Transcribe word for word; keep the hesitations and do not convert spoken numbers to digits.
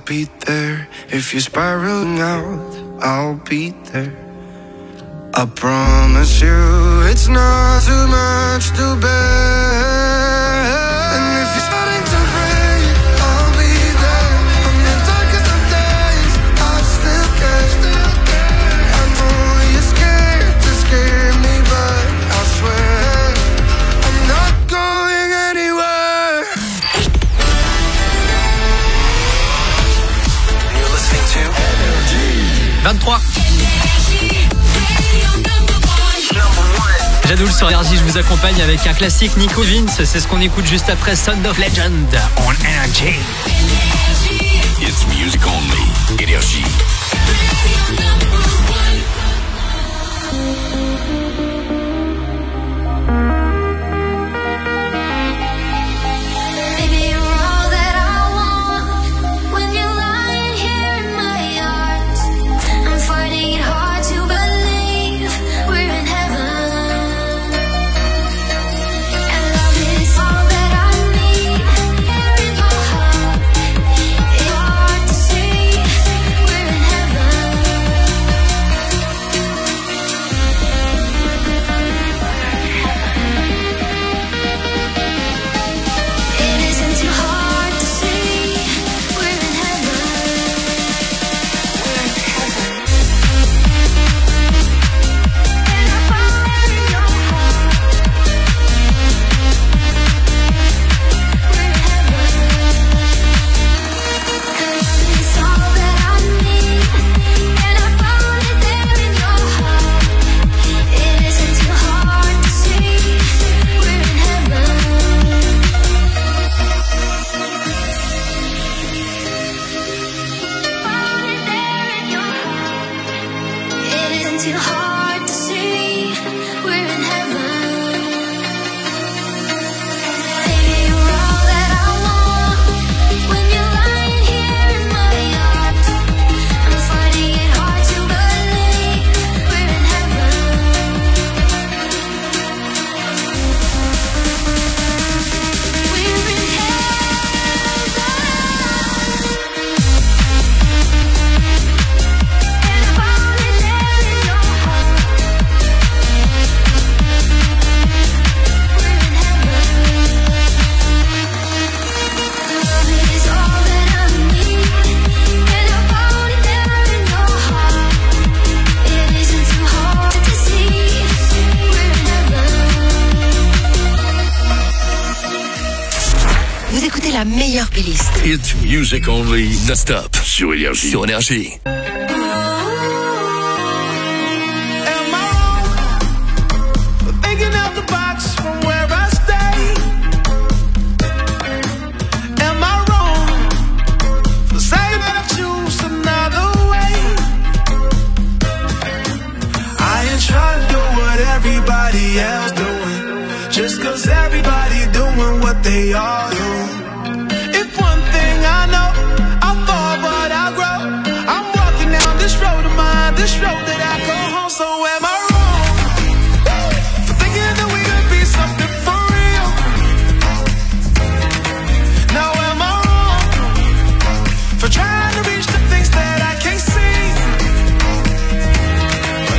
be there. If you're spiraling out, I'll be there. I promise you, it's not too much to bear. And if you're starting to break, I'll be there. On the darkest of days, I'll still care. I know you're scared to scare me, but I swear I'm not going anywhere. You're listening to vingt-trois. Jadoul sur Énergie, je vous accompagne avec un classique Nico Vince, c'est ce qu'on écoute juste après Sound of Legend on Energy. It's music only. Énergie. La meilleure playlist. It's music only. Non-stop sur Énergie. Sur Énergie. Everybody else doing, just cause everybody doing what they are